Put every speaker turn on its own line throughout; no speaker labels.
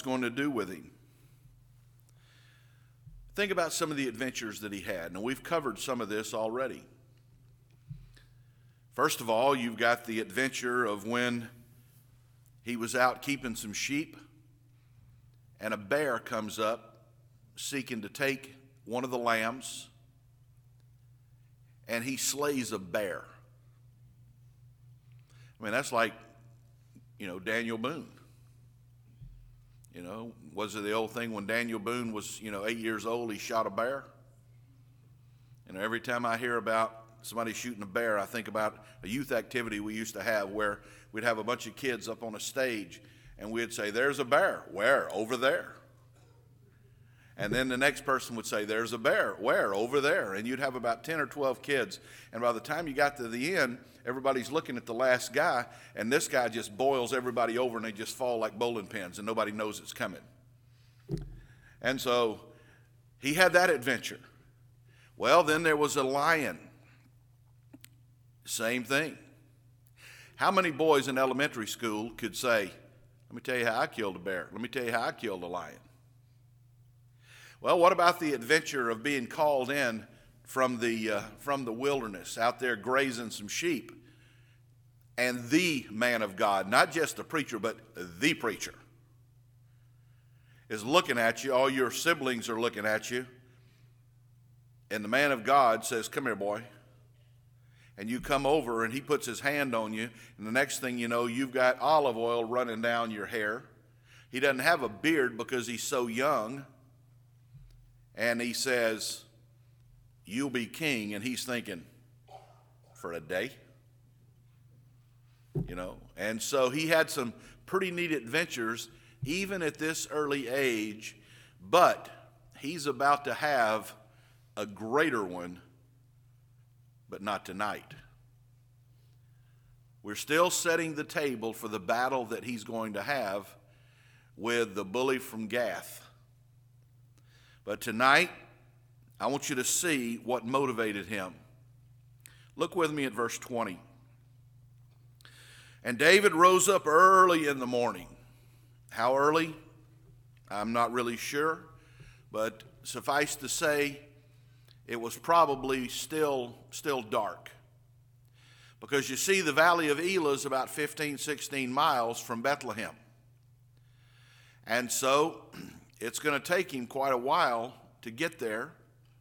going to do with him. Think about some of the adventures that he had. Now, we've covered some of this already. First of all, you've got the adventure of when he was out keeping some sheep, and a bear comes up seeking to take one of the lambs, and he slays a bear. I mean, that's like, Daniel Boone. Was it the old thing when Daniel Boone was, 8 years old, he shot a bear? Every time I hear about somebody shooting a bear, I think about a youth activity we used to have where we'd have a bunch of kids up on a stage and we'd say, "There's a bear." "Where?" "Over there." And then the next person would say, "There's a bear." "Where?" "Over there." And you'd have about 10 or 12 kids. And by the time you got to the end, everybody's looking at the last guy, and this guy just boils everybody over and they just fall like bowling pins and nobody knows it's coming. And so he had that adventure. Well, then there was a lion. Same thing. How many boys in elementary school could say, "Let me tell you how I killed a bear. Let me tell you how I killed a lion"? Well, what about the adventure of being called in from the wilderness, out there grazing some sheep, and the man of God, not just the preacher, but the preacher, is looking at you, all your siblings are looking at you, and the man of God says, "Come here, boy." And you come over and he puts his hand on you, and the next thing you know, you've got olive oil running down your hair. He doesn't have a beard because he's so young. And he says, "You'll be king." And he's thinking, for a day? And so he had some pretty neat adventures even at this early age, but he's about to have a greater one, but not tonight. We're still setting the table for the battle that he's going to have with the bully from Gath. But tonight, I want you to see what motivated him. Look with me at verse 20. "And David rose up early in the morning." How early? I'm not really sure, but suffice to say, it was probably still dark. Because you see, the valley of Elah is about 15, 16 miles from Bethlehem. And so it's going to take him quite a while to get there.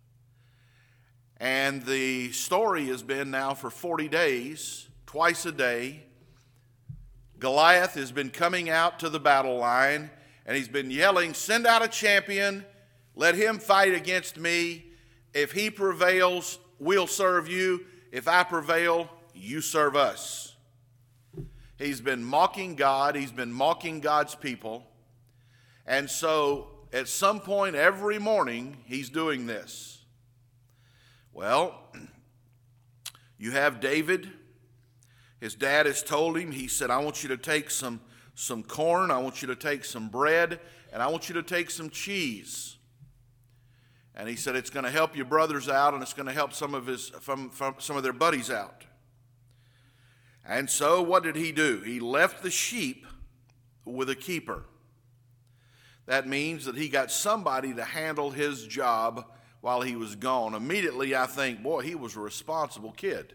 And the story has been now for 40 days, twice a day. Goliath has been coming out to the battle line, and he's been yelling, "Send out a champion. Let him fight against me. If he prevails, we'll serve you. If I prevail, you serve us." He's been mocking God. He's been mocking God's people. And so at some point every morning, he's doing this. Well, you have David. His dad has told him, he said, "I want you to take some corn, I want you to take some bread, and I want you to take some cheese." And he said, "It's going to help your brothers out, and it's going to help some of their buddies out." And so what did he do? He left the sheep with a keeper. That means that he got somebody to handle his job while he was gone. Immediately I think, boy, he was a responsible kid.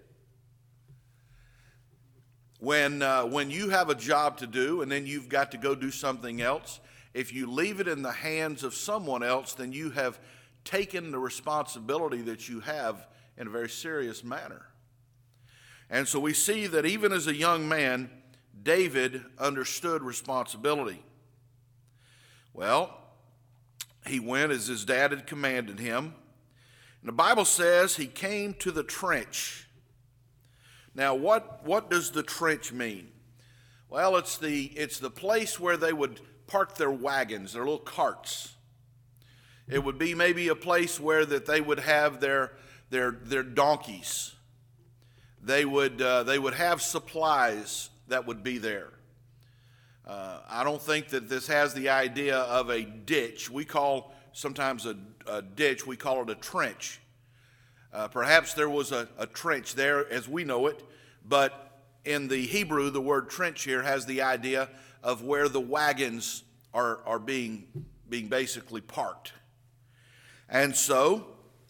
When you have a job to do and then you've got to go do something else, if you leave it in the hands of someone else, then you have taken the responsibility that you have in a very serious manner. And so we see that even as a young man, David understood responsibility. Well, he went as his dad had commanded him. And the Bible says he came to the trench. Now, what does the trench mean? Well, it's the place where they would park their wagons, their little carts. It would be maybe a place where that they would have their donkeys. They would have supplies that would be there. I don't think that this has the idea of a ditch. We call sometimes a ditch, we call it a trench. Perhaps there was a trench there as we know it, but in the Hebrew, the word trench here has the idea of where the wagons are being basically parked. And so,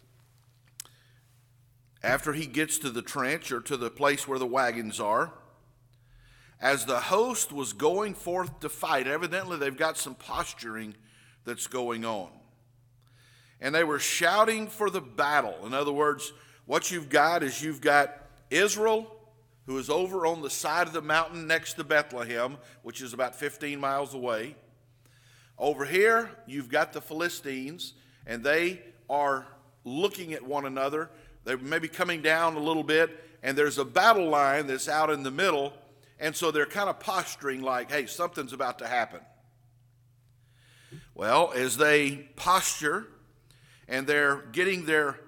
after he gets to the trench or to the place where the wagons are, as the host was going forth to fight, evidently they've got some posturing that's going on. And they were shouting for the battle. In other words, what you've got is you've got Israel, who is over on the side of the mountain next to Bethlehem, which is about 15 miles away. Over here, you've got the Philistines, and they are looking at one another. They're maybe coming down a little bit, and there's a battle line that's out in the middle, and so they're kind of posturing like, hey, something's about to happen. Well, as they posture, and they're getting their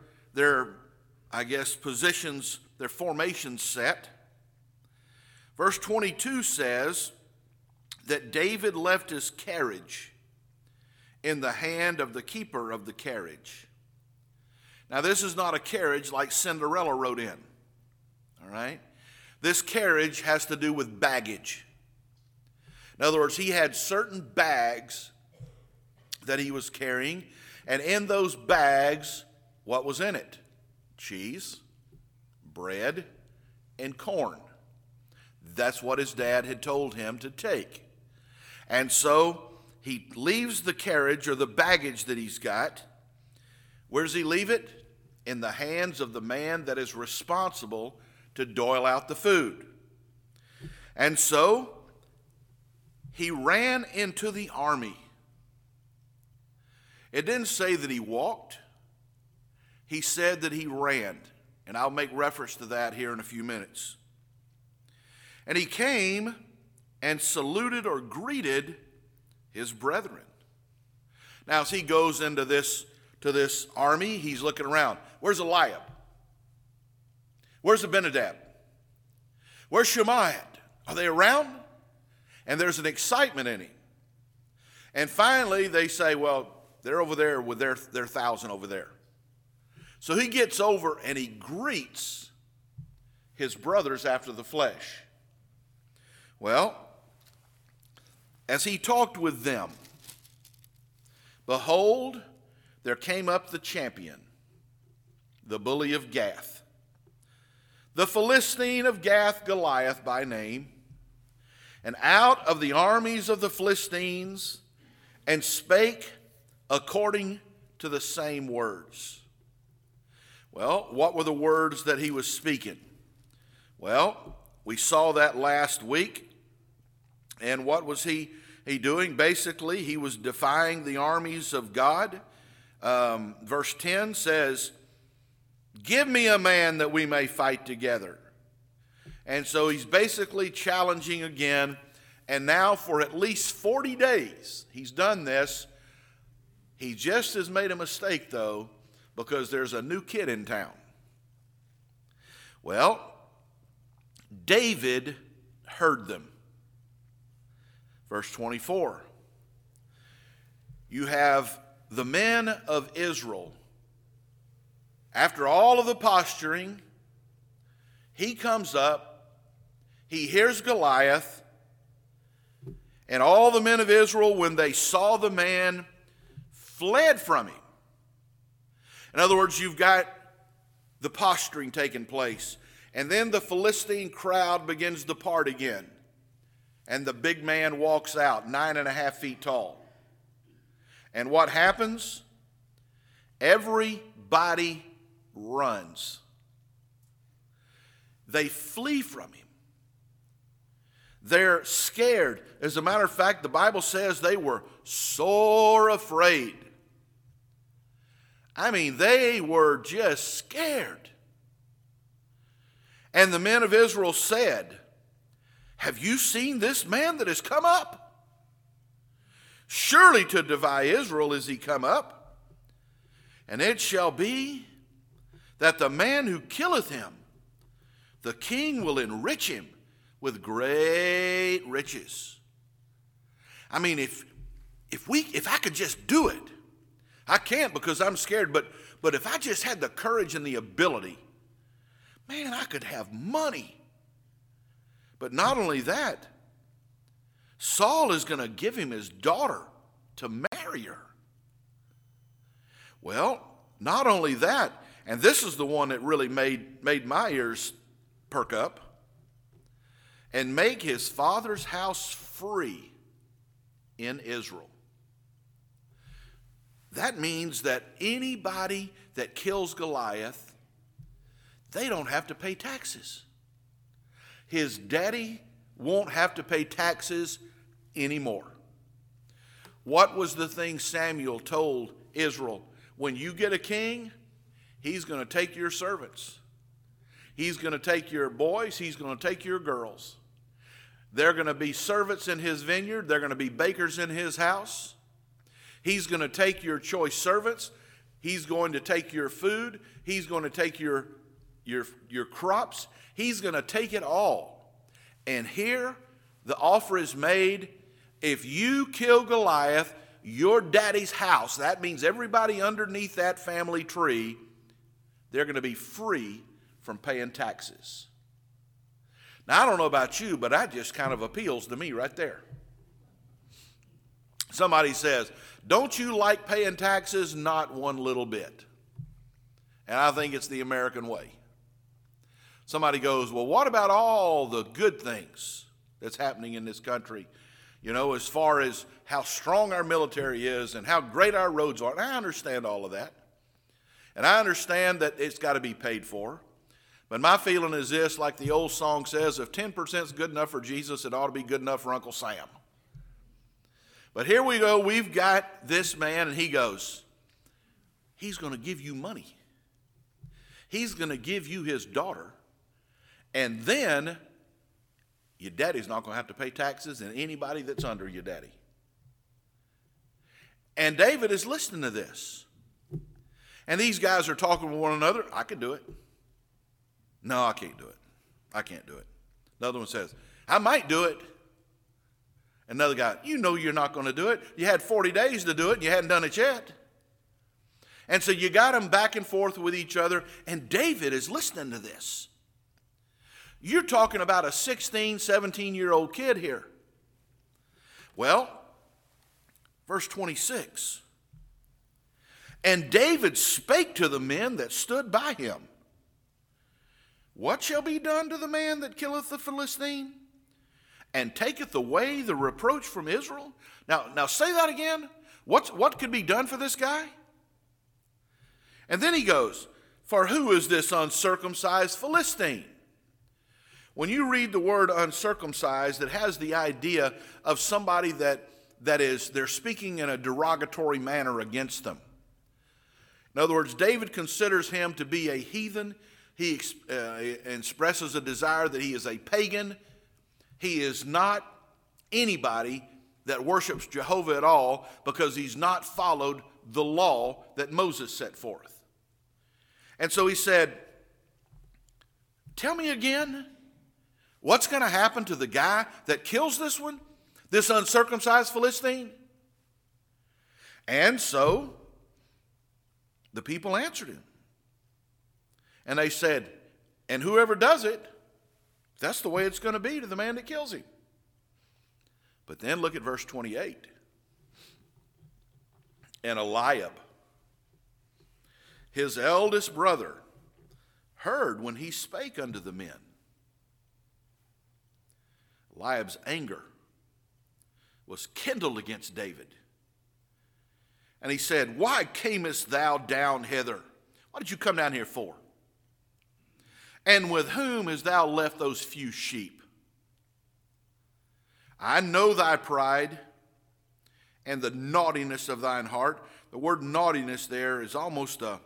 positions, their formations set, verse 22 says that David left his carriage in the hand of the keeper of the carriage. Now, this is not a carriage like Cinderella rode in, all right? This carriage has to do with baggage. In other words, he had certain bags that he was carrying, and in those bags, what was in it? Cheese, bread, and corn. That's what his dad had told him to take. And so he leaves the carriage or the baggage that he's got. Where does he leave it? In the hands of the man that is responsible to dole out the food. And so he ran into the army. It didn't say that he walked. He said that he ran. And I'll make reference to that here in a few minutes. And he came and saluted or greeted his brethren. Now, as he goes into this army, he's looking around. Where's Eliab? Where's Abinadab? Where's Shemaiah? Are they around? And there's an excitement in him. And finally, they say, well, they're over there with their 1,000 over there. So he gets over and he greets his brothers after the flesh. Well, as he talked with them, behold, there came up the champion, the bully of Gath, the Philistine of Gath, Goliath by name, and out of the armies of the Philistines, and spake according to the same words. Well, what were the words that he was speaking? Well, we saw that last week. And what was he doing? Basically, he was defying the armies of God. Verse 10 says, give me a man that we may fight together. And so he's basically challenging again. And now for at least 40 days, he's done this. He just has made a mistake, though, because there's a new kid in town. Well, David heard them. Verse 24. You have the men of Israel. After all of the posturing, he comes up, he hears Goliath, and all the men of Israel, when they saw the man, fled from him. In other words, you've got the posturing taking place, and then the Philistine crowd begins to part again. And the big man walks out, 9.5 feet tall. And what happens? Everybody runs. They flee from him. They're scared. As a matter of fact, the Bible says they were sore afraid. I mean, they were just scared. And the men of Israel said, have you seen this man that has come up? Surely to defy Israel is he come up. And it shall be that the man who killeth him, the king will enrich him with great riches. I mean, if I could just do it, I can't because I'm scared, but if I just had the courage and the ability, man, I could have money. But not only that, Saul is going to give him his daughter to marry her. Well, not only that, and this is the one that really made my ears perk up, and make his father's house free in Israel. That means that anybody that kills Goliath, they don't have to pay taxes. His daddy won't have to pay taxes anymore. What was the thing Samuel told Israel? When you get a king, he's going to take your servants. He's going to take your boys. He's going to take your girls. They're going to be servants in his vineyard. They're going to be bakers in his house. He's going to take your choice servants. He's going to take your food. He's going to take your crops. He's going to take it all. And here the offer is made. If you kill Goliath, your daddy's house, that means everybody underneath that family tree, they're going to be free from paying taxes. Now, I don't know about you, but that just kind of appeals to me right there. Somebody says, don't you like paying taxes? Not one little bit. And I think it's the American way. Somebody goes, well, what about all the good things that's happening in this country? You know, as far as how strong our military is and how great our roads are. And I understand all of that. And I understand that it's got to be paid for. But my feeling is this, like the old song says, if 10% is good enough for Jesus, it ought to be good enough for Uncle Sam. But here we go, we've got this man, and he goes, he's going to give you money. He's going to give you his daughter. And then your daddy's not going to have to pay taxes, and anybody that's under your daddy. And David is listening to this. And these guys are talking with one another. I could do it. No, I can't do it. I can't do it. Another one says, I might do it. Another guy, you know you're not going to do it. You had 40 days to do it, and you hadn't done it yet. And so you got them back and forth with each other, and David is listening to this. You're talking about a 16, 17-year-old kid here. Well, verse 26. And David spake to the men that stood by him. What shall be done to the man that killeth the Philistine and taketh away the reproach from Israel? Now say that again. What could be done for this guy? And then he goes, for who is this uncircumcised Philistine? When you read the word uncircumcised, it has the idea of somebody that is, they're speaking in a derogatory manner against them. In other words, David considers him to be a heathen. He expresses a desire that he is a pagan. He is not anybody that worships Jehovah at all because he's not followed the law that Moses set forth. And so he said, tell me again, what's going to happen to the guy that kills this one, this uncircumcised Philistine? And so the people answered him. And they said, and whoever does it, that's the way it's going to be to the man that kills him. But then look at verse 28. And Eliab, his eldest brother, heard when he spake unto the men. Eliab's anger was kindled against David. And he said, why camest thou down hither? What did you come down here for? And with whom hast thou left those few sheep? I know thy pride and the naughtiness of thine heart. The word naughtiness there is almost a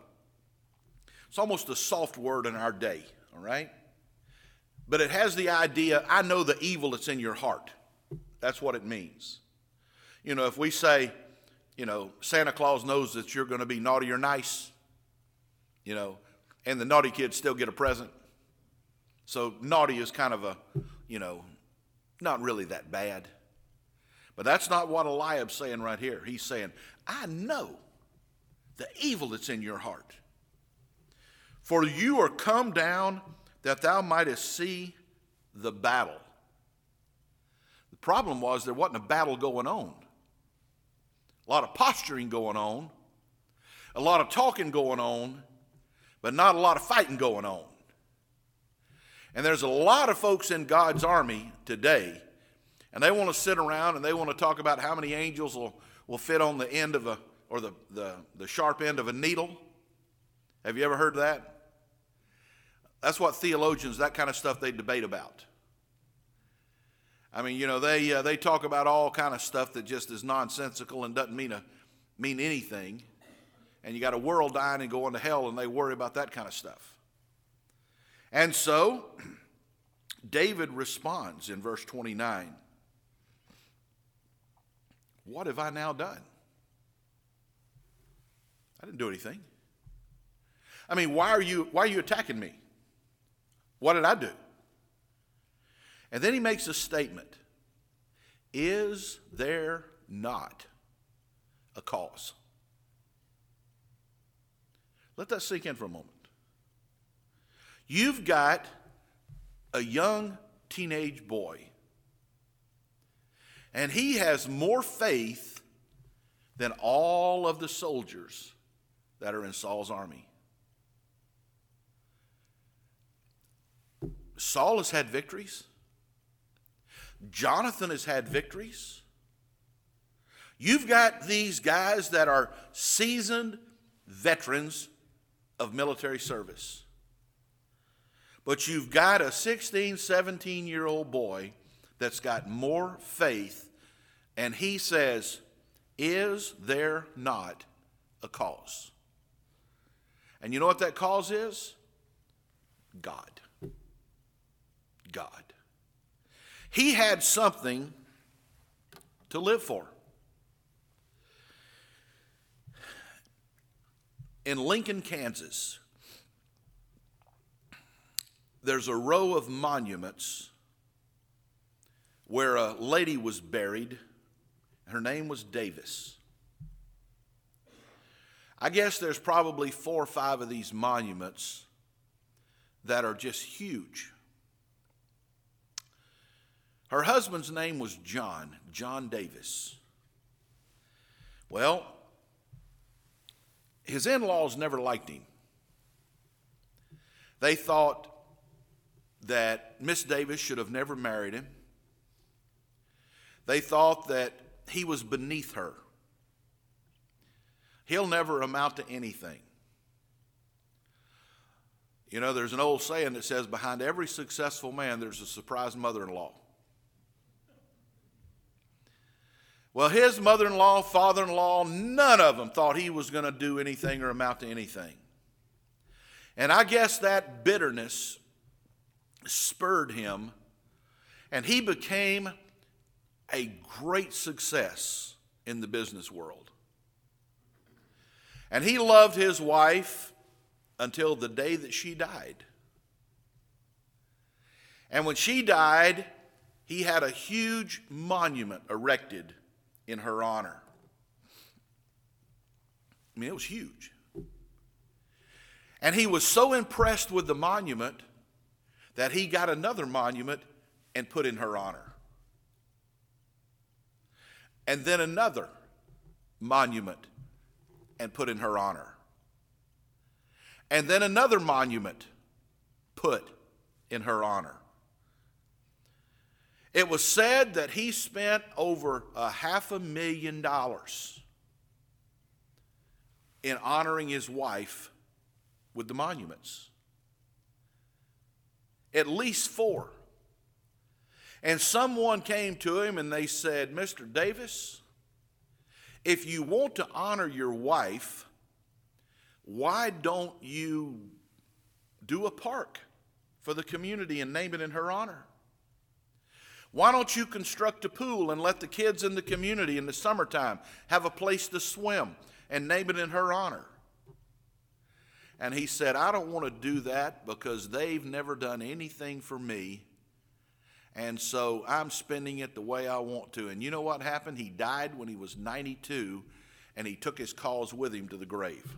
soft word in our day, all right? But it has the idea, I know the evil that's in your heart. That's what it means. You know, if we say, you know, Santa Claus knows that you're going to be naughty or nice, you know, and the naughty kids still get a present. So naughty is kind of a, you know, not really that bad. But that's not what Eliab's saying right here. He's saying, I know the evil that's in your heart. For you are come down that thou mightest see the battle. The problem was there wasn't a battle going on. A lot of posturing going on, a lot of talking going on, but not a lot of fighting going on. And there's a lot of folks in God's army today, and they want to sit around and they want to talk about how many angels will fit on the end of the sharp end of a needle. Have you ever heard that? That's what theologians, that kind of stuff, they debate about. I mean, you know, they talk about all kind of stuff that just is nonsensical and doesn't mean anything. And you got a world dying and going to hell, and they worry about that kind of stuff. And so, David responds in verse 29. What have I now done? I didn't do anything. I mean, why are you attacking me? What did I do? And then he makes a statement. Is there not a cause? Let that sink in for a moment. You've got a young teenage boy, and he has more faith than all of the soldiers that are in Saul's army. Saul has had victories. Jonathan has had victories. You've got these guys that are seasoned veterans of military service. But you've got a 16, 17-year-old boy that's got more faith, and he says, is there not a cause? And you know what that cause is? God. God. He had something to live for. In Lincoln, Kansas, there's a row of monuments where a lady was buried. Her name was Davis. I guess there's probably 4 or 5 of these monuments that are just huge. Her husband's name was John Davis. Well, his in-laws never liked him. They thought that Miss Davis should have never married him. They thought that he was beneath her. He'll never amount to anything. You know, there's an old saying that says, behind every successful man, there's a surprise mother-in-law. Well, his mother-in-law, father-in-law, none of them thought he was going to do anything or amount to anything. And I guess that bitterness spurred him, and he became a great success in the business world. And he loved his wife until the day that she died. And when she died, he had a huge monument erected in her honor. I mean, it was huge. And he was so impressed with the monument that he got another monument and put in her honor. And then another monument and put in her honor. And then another monument put in her honor. It was said that he spent over $500,000 in honoring his wife with the monuments. At least 4. And someone came to him and they said, Mr. Davis, if you want to honor your wife, why don't you do a park for the community and name it in her honor? Why don't you construct a pool and let the kids in the community in the summertime have a place to swim and name it in her honor? And he said, I don't want to do that because they've never done anything for me. And so I'm spending it the way I want to. And you know what happened? He died when he was 92, and he took his cause with him to the grave.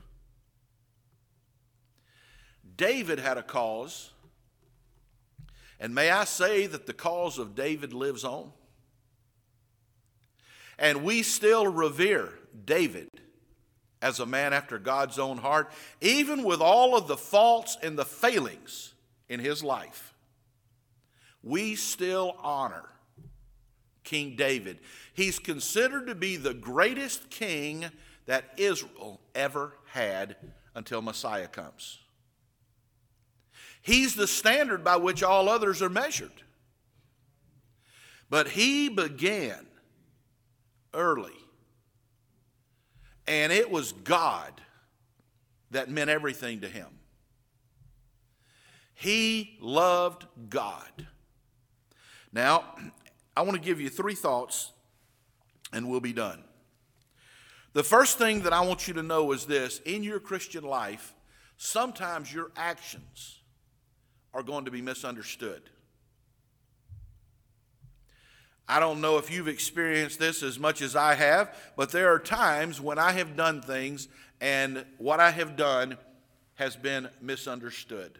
David had a cause. And may I say that the cause of David lives on? And we still revere David as a man after God's own heart, even with all of the faults and the failings in his life. We still honor King David. He's considered to be the greatest king that Israel ever had until Messiah comes. He's the standard by which all others are measured. But he began early. And it was God that meant everything to him. He loved God. Now, I want to give you 3 thoughts and we'll be done. The first thing that I want you to know is this: in your Christian life, sometimes your actions are going to be misunderstood. I don't know if you've experienced this as much as I have, but there are times when I have done things and what I have done has been misunderstood.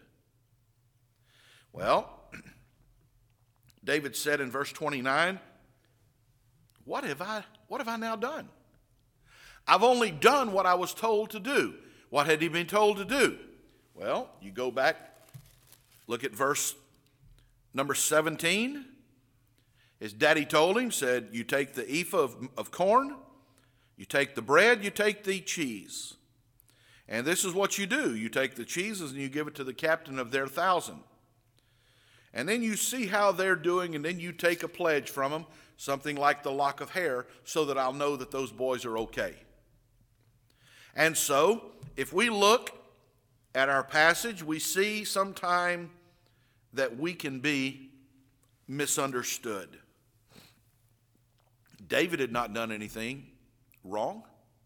Well, David said in verse 29, what have I now done? I've only done what I was told to do. What had he been told to do? Well, you go back, look at verse number 17. His daddy told him, said, you take the ephah of corn, you take the bread, you take the cheese. And this is what you do. You take the cheeses and you give it to the captain of their 1,000. And then you see how they're doing, and then you take a pledge from them, something like the lock of hair, so that I'll know that those boys are okay. And so, if we look at our passage, we see sometime that we can be misunderstood. David had not done anything wrong.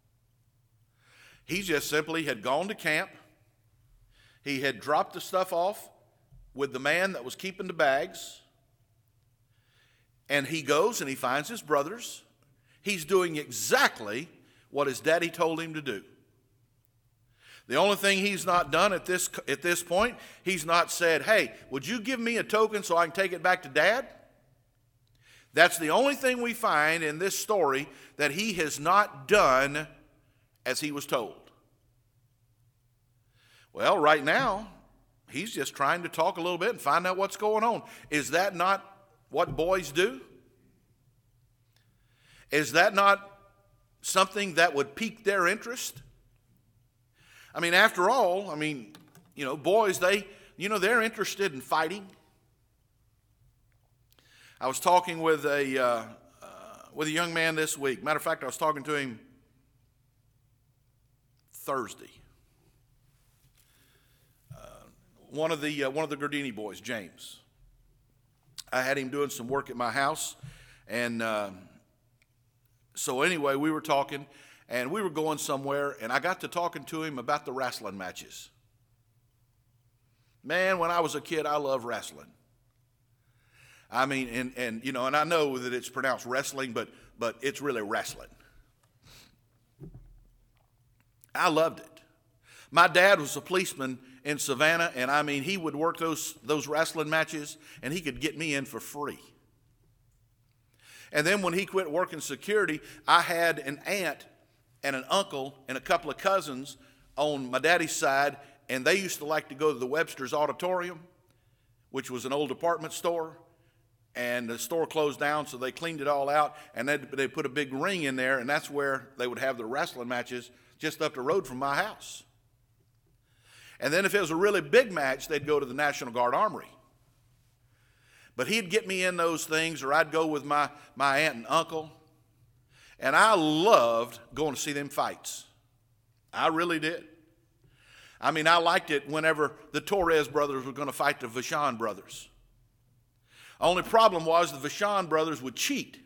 He just simply had gone to camp. He had dropped the stuff off with the man that was keeping the bags. And he goes and he finds his brothers. He's doing exactly what his daddy told him to do. The only thing he's not done at this point, he's not said, hey, would you give me a token so I can take it back to Dad? That's the only thing we find in this story that he has not done as he was told. Well, right now, he's just trying to talk a little bit and find out what's going on. Is that not what boys do? Is that not something that would pique their interest? I mean, after all, boys, they're interested in fighting. I was talking with a young man this week. Matter of fact, I was talking to him Thursday. One of the Gardini boys, James. I had him doing some work at my house, and so anyway, we were talking, and we were going somewhere, and I got to talking to him about the wrestling matches. Man, when I was a kid, I loved wrestling. I mean, and I know that it's pronounced wrestling, but it's really wrestling. I loved it. My dad was a policeman in Savannah, and he would work those wrestling matches, and he could get me in for free. And then when he quit working security, I had an aunt and an uncle and a couple of cousins on my daddy's side, and they used to like to go to the Webster's Auditorium, which was an old department store. And the store closed down, so they cleaned it all out, and they put a big ring in there, and that's where they would have the wrestling matches just up the road from my house. And then if it was a really big match, they'd go to the National Guard Armory. But he'd get me in those things, or I'd go with my aunt and uncle, and I loved going to see them fights. I really did. I liked it whenever the Torres brothers were going to fight the Vachon brothers. Only problem was the Vachon brothers would cheat.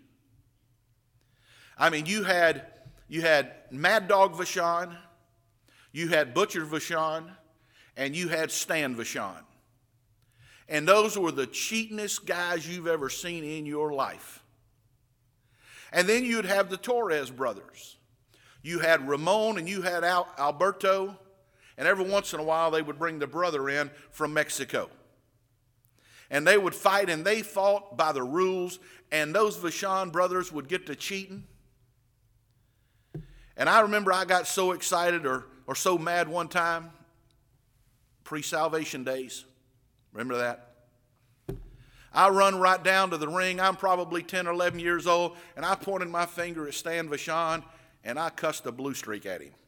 You had Mad Dog Vachon, you had Butcher Vachon, and you had Stan Vachon. And those were the cheatingest guys you've ever seen in your life. And then you'd have the Torres brothers. You had Ramon and you had Alberto, and every once in a while they would bring the brother in from Mexico. And they would fight, and they fought by the rules, and those Vachon brothers would get to cheating. And I remember I got so excited or so mad one time, pre-salvation days. Remember that? I run right down to the ring. I'm probably 10 or 11 years old, and I pointed my finger at Stan Vachon, and I cussed a blue streak at him.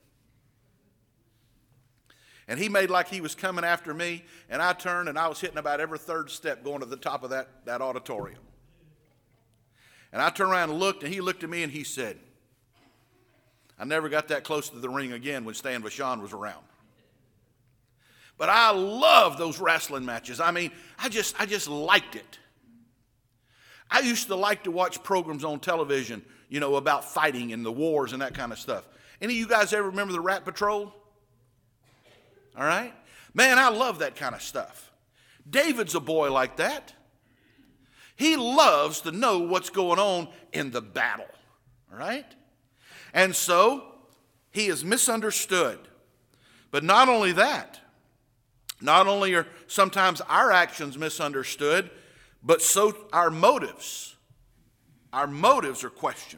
And he made like he was coming after me, and I turned, and I was hitting about every third step going to the top of that auditorium. And I turned around and looked, and he looked at me, and he said, I never got that close to the ring again when Stan Vachon was around. But I love those wrestling matches. I mean, I just liked it. I used to like to watch programs on television, about fighting and the wars and that kind of stuff. Any of you guys ever remember the Rat Patrol? All right? Man, I love that kind of stuff. David's a boy like that. He loves to know what's going on in the battle. All right? And so, he is misunderstood. But not only that, not only are sometimes our actions misunderstood, but so our motives are questioned.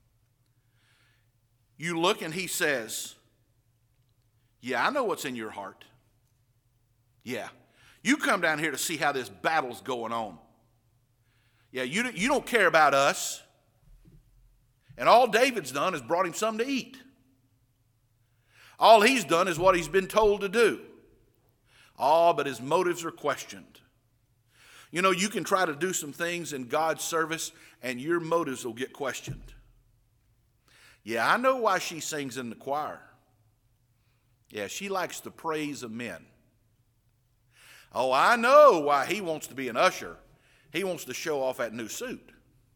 You look and he says, yeah, I know what's in your heart. Yeah, you come down here to see how this battle's going on. Yeah, you don't care about us. And all David's done is brought him something to eat. All he's done is what he's been told to do. But his motives are questioned. You can try to do some things in God's service and your motives will get questioned. Yeah, I know why she sings in the choir. Yeah, she likes the praise of men. Oh, I know why he wants to be an usher. He wants to show off that new suit.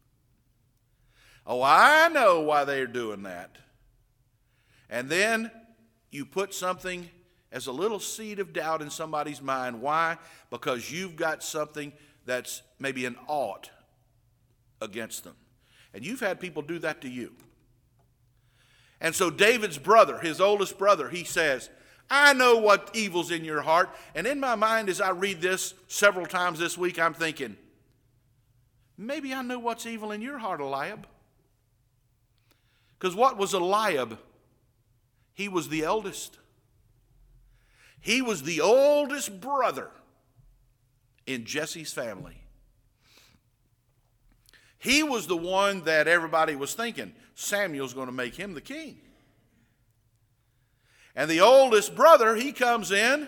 Oh, I know why they're doing that. And then you put something as a little seed of doubt in somebody's mind. Why? Because you've got something that's maybe an ought against them. And you've had people do that to you. And so David's brother, his oldest brother, he says, I know what evil's in your heart. And in my mind, as I read this several times this week, I'm thinking, maybe I know what's evil in your heart, Eliab. Because what was Eliab? He was the eldest. He was the oldest brother in Jesse's family. He was the one that everybody was thinking, Samuel's going to make him the king. And the oldest brother, he comes in.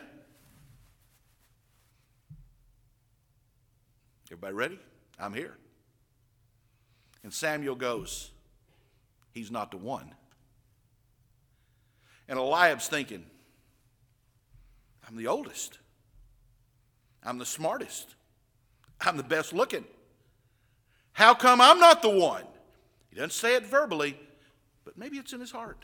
Everybody ready? I'm here. And Samuel goes, he's not the one. And Eliab's thinking, I'm the oldest. I'm the smartest. I'm the best looking. How come I'm not the one? He doesn't say it verbally, but maybe it's in his heart.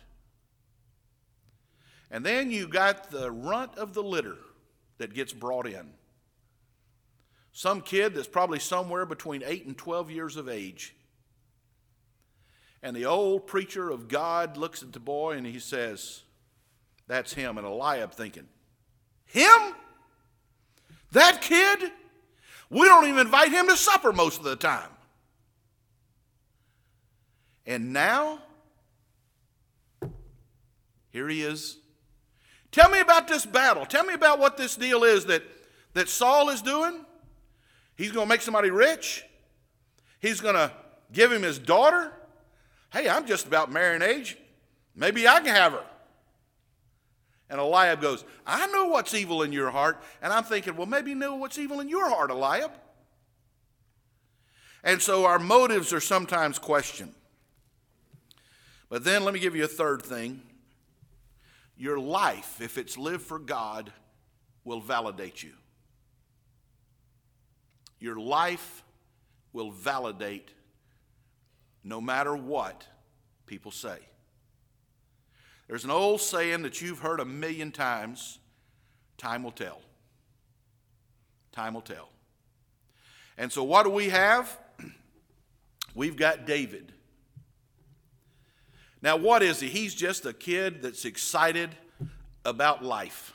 And then you got the runt of the litter that gets brought in. Some kid that's probably somewhere between 8 and 12 years of age. And the old preacher of God looks at the boy and he says, that's him. And Eliab thinking, him? That kid? We don't even invite him to supper most of the time. And now, here he is. Tell me about this battle. Tell me about what this deal is that Saul is doing. He's going to make somebody rich. He's going to give him his daughter. Hey, I'm just about marrying age. Maybe I can have her. And Eliab goes, I know what's evil in your heart. And I'm thinking, well, maybe you know what's evil in your heart, Eliab. And so our motives are sometimes questioned. But then let me give you a third thing. Your life, if it's lived for God, will validate you. Your life will validate no matter what people say. There's an old saying that you've heard a million times, time will tell. Time will tell. And so what do we have? We've got David. Now what is he? He's just a kid that's excited about life.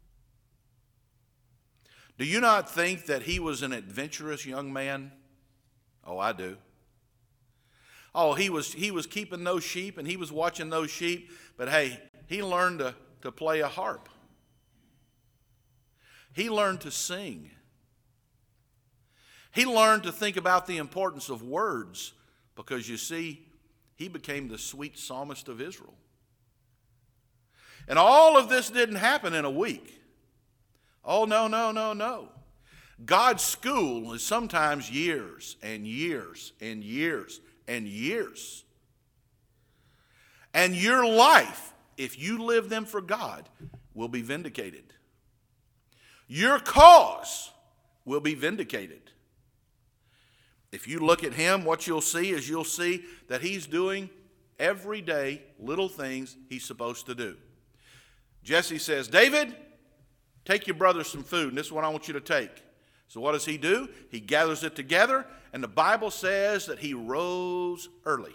Do you not think that he was an adventurous young man? Oh, I do. Oh, he was keeping those sheep and he was watching those sheep, but hey, he learned to play a harp. He learned to sing. He learned to think about the importance of words because, you see, he became the sweet psalmist of Israel. And all of this didn't happen in a week. Oh, no, no, no, no. God's school is sometimes years and years and years and years. And your life, if you live them for God, will be vindicated. Your cause will be vindicated. If you look at him, what you'll see is you'll see that he's doing every day little things he's supposed to do. Jesse says, David, take your brother some food, and this is what I want you to take. So what does he do? He gathers it together, and the Bible says that he rose early.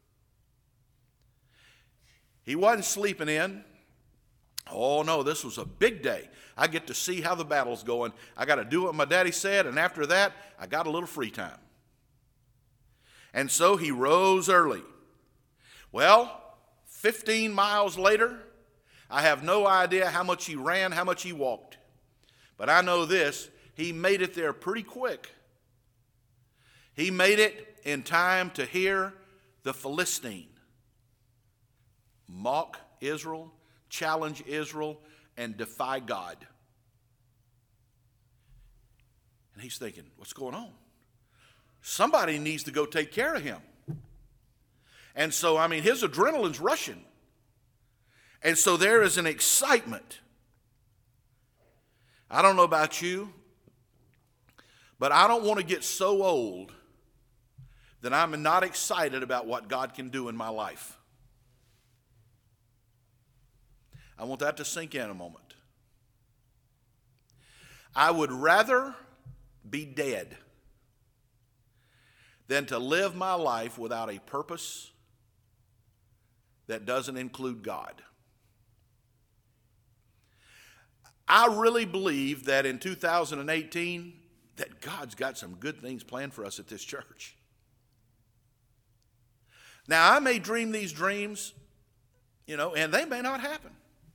He wasn't sleeping in. Oh, no, this was a big day. I get to see how the battle's going. I got to do what my daddy said, and after that, I got a little free time. And so he rose early. Well, 15 miles later, I have no idea how much he ran, how much he walked. But I know this, he made it there pretty quick. He made it in time to hear the Philistine mock Israel, challenge Israel, and defy God. And he's thinking, what's going on? Somebody needs to go take care of him. And so, his adrenaline's rushing. And so there is an excitement. I don't know about you, but I don't want to get so old that I'm not excited about what God can do in my life. I want that to sink in a moment. I would rather be dead than to live my life without a purpose that doesn't include God. I really believe that in 2018, that God's got some good things planned for us at this church. Now, I may dream these dreams, and they may not happen.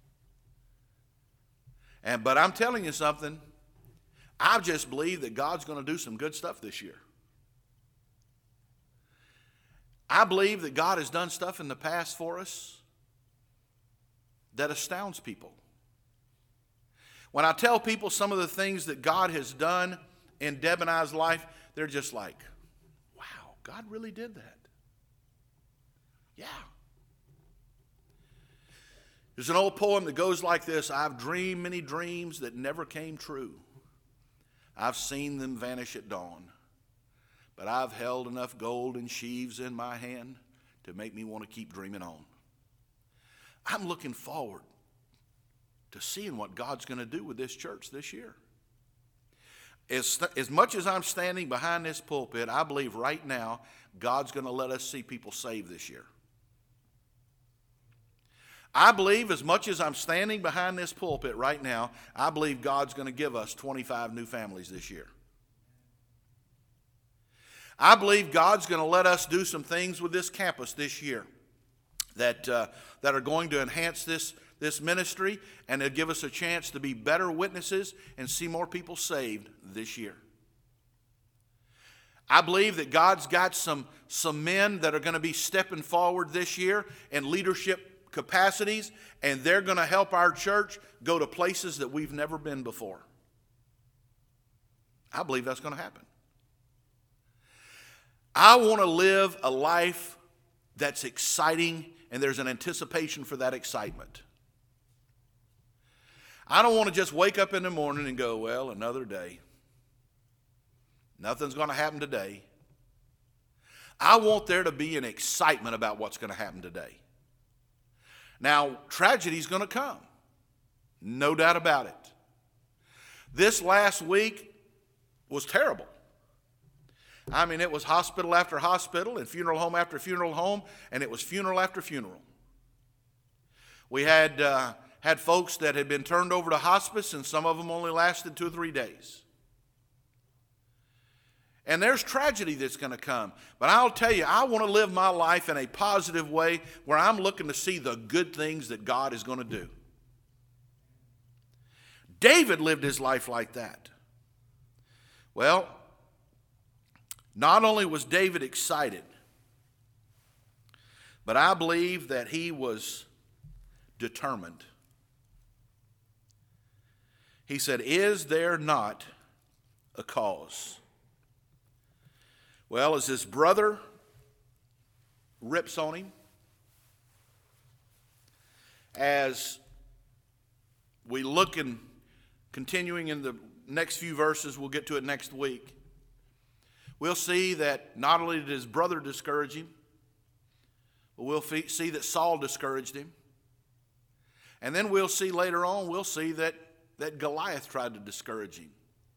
But I'm telling you something, I just believe that God's going to do some good stuff this year. I believe that God has done stuff in the past for us that astounds people. When I tell people some of the things that God has done in Deb and I's life, they're just like, wow, God really did that. Yeah. There's an old poem that goes like this: I've dreamed many dreams that never came true. I've seen them vanish at dawn. But I've held enough gold and sheaves in my hand to make me want to keep dreaming on. I'm looking forward to seeing what God's going to do with this church this year. As much as I'm standing behind this pulpit, I believe right now God's going to let us see people saved this year. I believe as much as I'm standing behind this pulpit right now, I believe God's going to give us 25 new families this year. I believe God's going to let us do some things with this campus this year that are going to enhance this ministry, and it'll give us a chance to be better witnesses and see more people saved this year. I believe that God's got some men that are going to be stepping forward this year in leadership capacities, and they're going to help our church go to places that we've never been before. I believe that's going to happen. I want to live a life that's exciting, and there's an anticipation for that excitement. I don't want to just wake up in the morning and go, well, another day. Nothing's going to happen today. I want there to be an excitement about what's going to happen today. Now, tragedy's going to come. No doubt about it. This last week was terrible. It was hospital after hospital and funeral home after funeral home, and it was funeral after funeral. We had folks that had been turned over to hospice, and some of them only lasted 2 or 3 days. And there's tragedy that's going to come. But I'll tell you, I want to live my life in a positive way where I'm looking to see the good things that God is going to do. David lived his life like that. Well, not only was David excited, but I believe that he was determined. He said, "Is there not a cause?" Well, as his brother rips on him, as we look and continuing in the next few verses, we'll get to it next week, we'll see that not only did his brother discourage him, but we'll see that Saul discouraged him. And then we'll see later on, we'll see that Goliath tried to discourage him.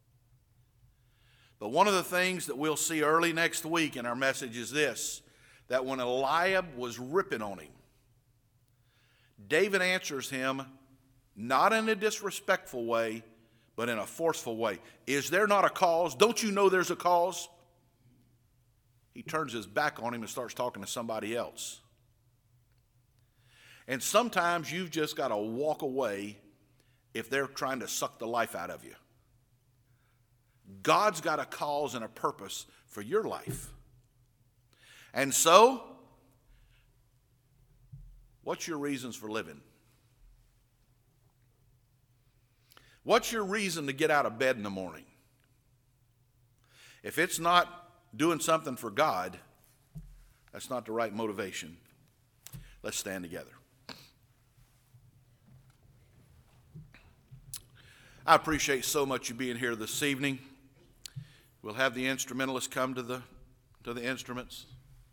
But one of the things that we'll see early next week in our message is this, that when Eliab was ripping on him, David answers him not in a disrespectful way, but in a forceful way. "Is there not a cause? Don't you know there's a cause?" He turns his back on him and starts talking to somebody else. And sometimes you've just got to walk away if they're trying to suck the life out of you. God's got a cause and a purpose for your life. And so, what's your reasons for living? What's your reason to get out of bed in the morning? If it's not doing something for God, that's not the right motivation. Let's stand together. I appreciate so much you being here this evening. We'll have the instrumentalists come to the instruments.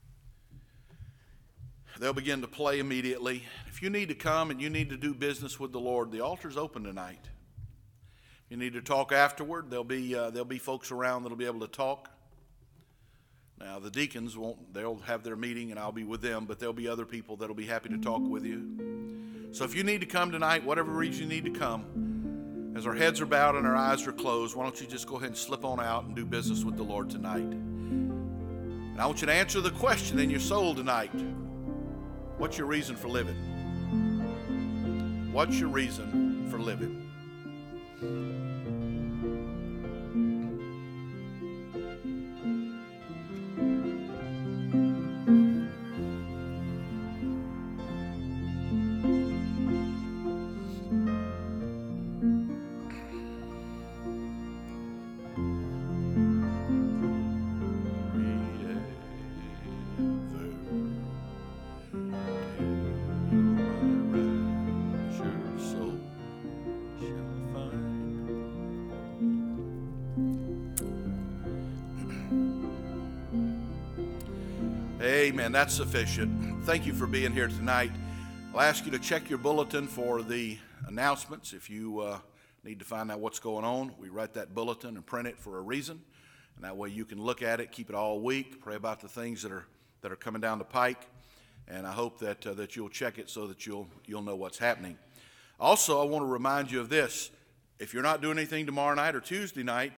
They'll begin to play immediately. If you need to come and you need to do business with the Lord, the altar's open tonight. If you need to talk afterward, there'll be folks around that'll be able to talk. Now, the deacons they'll have their meeting and I'll be with them, but there'll be other people that'll be happy to talk with you. So if you need to come tonight, whatever reason you need to come, as our heads are bowed and our eyes are closed, why don't you just go ahead and slip on out and do business with the Lord tonight? And I want you to answer the question in your soul tonight. What's your reason for living? What's your reason for living? Amen. That's sufficient. Thank you for being here tonight. I'll ask you to check your bulletin for the announcements. If you need to find out what's going on, we write that bulletin and print it for a reason. And that way you can look at it, keep it all week, pray about the things that are coming down the pike. And I hope that you'll check it so that you'll know what's happening. Also, I want to remind you of this. If you're not doing anything tomorrow night or Tuesday night,